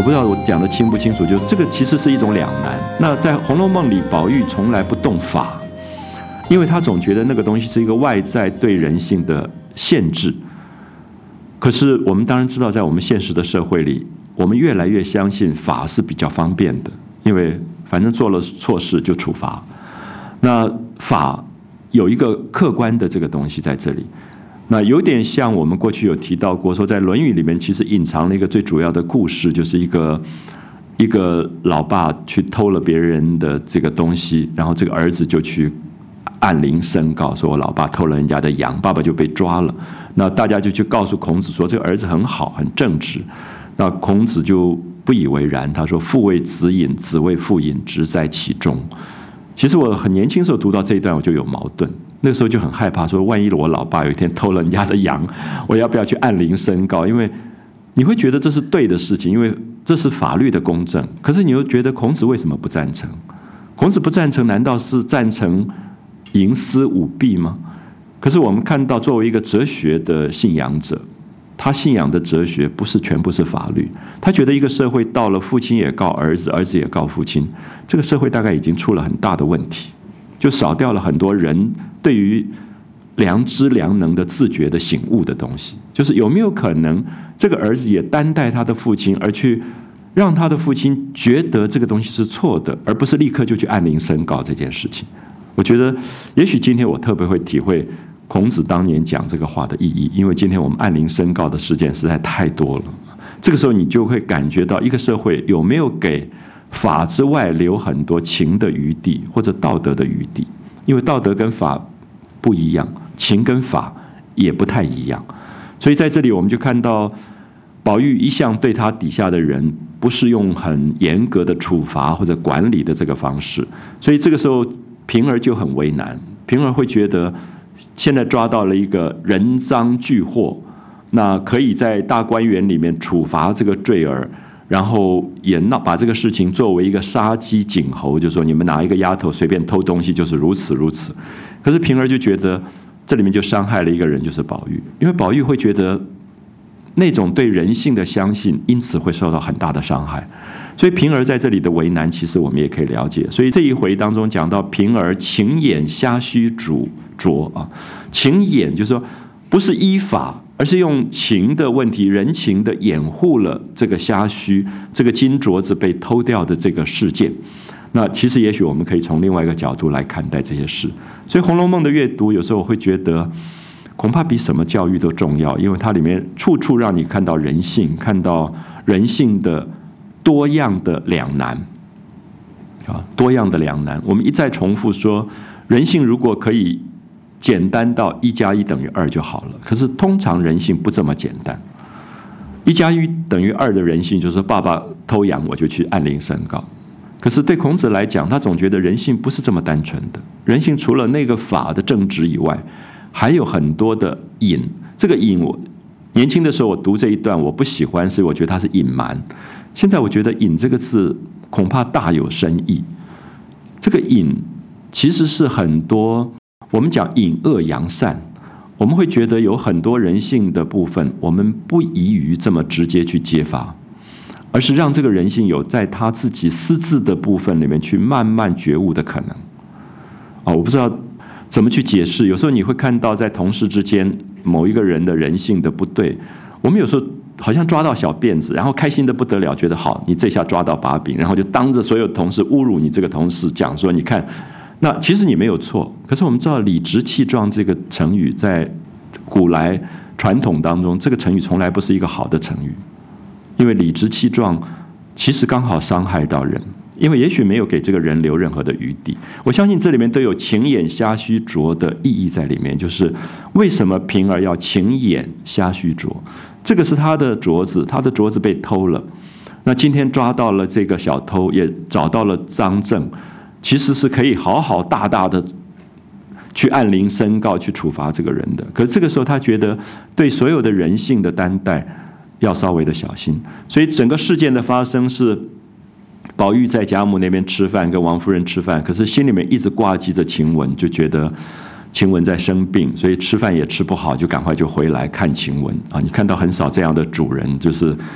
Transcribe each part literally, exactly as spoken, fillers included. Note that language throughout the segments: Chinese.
不知道我讲的清不清楚，就这个其实是一种两难。那在《红楼梦》里，宝玉从来不动法，因为他总觉得那个东西是一个外在对人性的限制。可是我们当然知道，在我们现实的社会里，我们越来越相信法是比较方便的，因为反正做了错事就处罚。那法有一个客观的这个东西在这里。那有点像我们过去有提到过，说在《论语》里面其实隐藏了一个最主要的故事，就是一个一个老爸去偷了别人的这个东西，然后这个儿子就去按铃申告，说我老爸偷了人家的羊，爸爸就被抓了。那大家就去告诉孔子说，这个儿子很好，很正直。那孔子就不以为然，他说：“父为子隐，子为父隐，直在其中。”其实我很年轻时候读到这一段，我就有矛盾。那个时候就很害怕，说万一我老爸有一天偷了人家的羊，我要不要去按铃申告？因为你会觉得这是对的事情，因为这是法律的公正。可是你又觉得孔子为什么不赞成？孔子不赞成，难道是赞成营私舞弊吗？可是我们看到，作为一个哲学的信仰者，他信仰的哲学不是全部是法律。他觉得一个社会到了父亲也告儿子，儿子也告父亲，这个社会大概已经出了很大的问题，就少掉了很多人对于良知良能的自觉的醒悟的东西。就是有没有可能这个儿子也担待他的父亲，而去让他的父亲觉得这个东西是错的，而不是立刻就去按铃申告这件事情。我觉得也许今天我特别会体会孔子当年讲这个话的意义，因为今天我们按铃申告的事件实在太多了。这个时候你就会感觉到一个社会有没有给法之外留很多情的余地，或者道德的余地。因为道德跟法不一样，情跟法也不太一样。所以在这里我们就看到宝玉一向对他底下的人不是用很严格的处罚或者管理的这个方式，所以这个时候平儿就很为难。平儿会觉得现在抓到了一个人赃俱获，那可以在大观园里面处罚这个罪儿，然后也闹把这个事情作为一个杀鸡儆猴，就说你们哪一个丫头随便偷东西就是如此如此。可是平儿就觉得这里面就伤害了一个人，就是宝玉，因为宝玉会觉得那种对人性的相信因此会受到很大的伤害。所以平儿在这里的为难其实我们也可以了解。所以这一回当中讲到平儿情眼虾须主拙啊，情眼就是说不是依法，而是用情的问题、人情的掩护了这个虾须、这个金镯子被偷掉的这个事件。那其实也许我们可以从另外一个角度来看待这些事。所以《红楼梦》的阅读有时候我会觉得恐怕比什么教育都重要，因为它里面处处让你看到人性，看到人性的多样的两难啊，多样的两难。我们一再重复说，人性如果可以简单到一加一等于二就好了，可是通常人性不这么简单。一加一等于二的人性就是爸爸偷羊我就去按铃申告，可是对孔子来讲，他总觉得人性不是这么单纯的。人性除了那个法的正直以外，还有很多的隐。这个隐，我年轻的时候我读这一段我不喜欢，是我觉得它是隐瞒。现在我觉得隐这个字恐怕大有深意。这个隐其实是很多我们讲隐恶扬善，我们会觉得有很多人性的部分我们不宜于这么直接去揭发，而是让这个人性有在他自己私自的部分里面去慢慢觉悟的可能。啊，我不知道怎么去解释。有时候你会看到在同事之间某一个人的人性的不对，我们有时候好像抓到小辫子，然后开心的不得了，觉得好，你这下抓到把柄，然后就当着所有同事侮辱你这个同事，讲说你看，那其实你没有错。可是我们知道理直气壮这个成语在古来传统当中，这个成语从来不是一个好的成语，因为理直气壮其实刚好伤害到人，因为也许没有给这个人留任何的余地。我相信这里面都有情眼虾须拙的意义在里面，就是为什么平儿要情眼虾须拙？这个是他的镯子，他的镯子被偷了，那今天抓到了这个小偷，也找到了赃证，其实是可以好好大大的去按铃申告，去处罚这个人的。可是这个时候他觉得对所有的人性的担待要稍微的小心。所以整个事件的发生是宝玉在贾母那边吃饭，跟王夫人吃饭，可是心里面一直挂记着晴雯，就觉得晴雯在生病，所以吃饭也吃不好，就赶快就回来看晴雯啊。你看到很少这样的主人，就是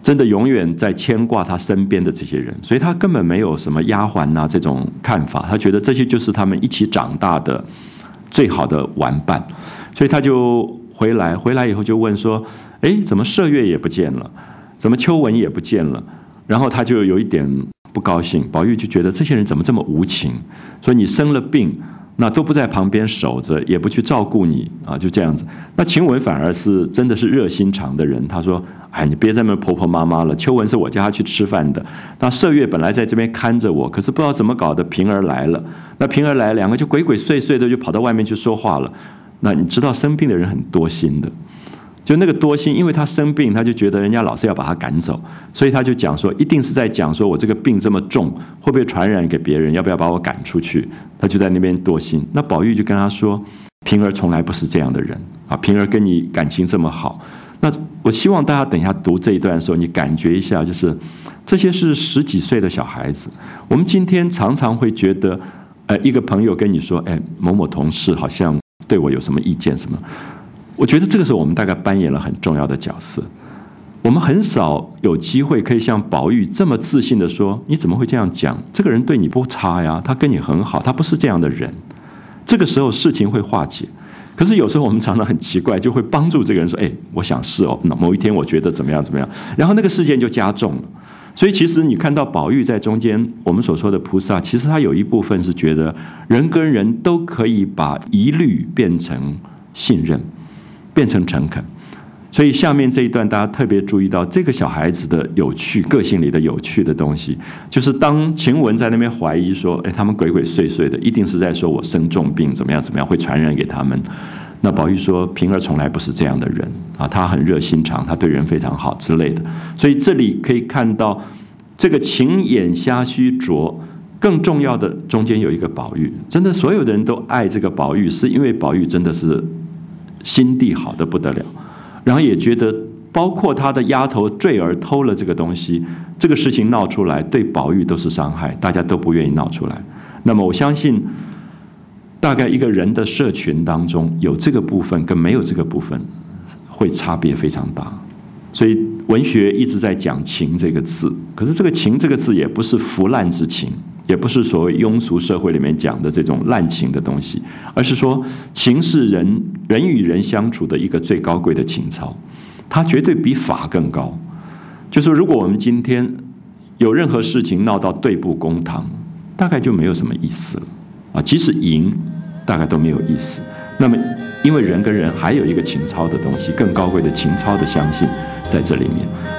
真的永远在牵挂他身边的这些人，所以他根本没有什么丫鬟啊这种看法，他觉得这些就是他们一起长大的最好的玩伴，所以他就回来，回来以后就问说：“哎，怎么麝月也不见了？怎么秋纹也不见了？”然后他就有一点不高兴，宝玉就觉得这些人怎么这么无情，说你生了病。那都不在旁边守着，也不去照顾你啊，就这样子。那晴雯反而是真的是热心肠的人，她说：“哎，你别这么婆婆妈妈了。秋纹是我叫她去吃饭的，那麝月本来在这边看着我，可是不知道怎么搞的，平儿来了。那平儿来，两个就鬼鬼祟祟的就跑到外面去说话了。那你知道生病的人很多心的。”就那个多心，因为他生病，他就觉得人家老是要把他赶走，所以他就讲说，一定是在讲说我这个病这么重，会不会传染给别人？要不要把我赶出去？他就在那边多心。那宝玉就跟他说，平儿从来不是这样的人啊，平儿跟你感情这么好。那我希望大家等一下读这一段的时候，你感觉一下，就是这些是十几岁的小孩子。我们今天常常会觉得，呃，一个朋友跟你说，哎，某某同事好像对我有什么意见什么。我觉得这个时候我们大概扮演了很重要的角色，我们很少有机会可以像宝玉这么自信的说：“你怎么会这样讲？这个人对你不差呀，他跟你很好，他不是这样的人。”这个时候事情会化解。可是有时候我们常常很奇怪，就会帮助这个人说：“哎，我想是哦，某一天我觉得怎么样怎么样。”然后那个事件就加重了。所以其实你看到宝玉在中间，我们所说的菩萨，其实他有一部分是觉得人跟人都可以把疑虑变成信任。变成诚恳，所以下面这一段大家特别注意到这个小孩子的有趣，个性里的有趣的东西，就是当晴雯在那边怀疑说，哎，他们鬼鬼祟祟的，一定是在说我生重病，怎么样怎么样会传染给他们。那宝玉说，平儿从来不是这样的人啊，他很热心肠，他对人非常好之类的。所以这里可以看到，这个情眼瞎须拙。更重要的，中间有一个宝玉，真的所有的人都爱这个宝玉，是因为宝玉真的是。心地好得不得了，然后也觉得包括他的丫头坠儿偷了这个东西，这个事情闹出来对宝玉都是伤害，大家都不愿意闹出来。那么我相信大概一个人的社群当中有这个部分跟没有这个部分会差别非常大。所以文学一直在讲情这个字，可是这个情这个字也不是腐烂之情，也不是所谓庸俗社会里面讲的这种滥情的东西，而是说情是人人与人相处的一个最高贵的情操，它绝对比法更高。就是如果我们今天有任何事情闹到对簿公堂，大概就没有什么意思了啊！即使赢，大概都没有意思。那么，因为人跟人还有一个情操的东西，更高贵的情操的相信在这里面。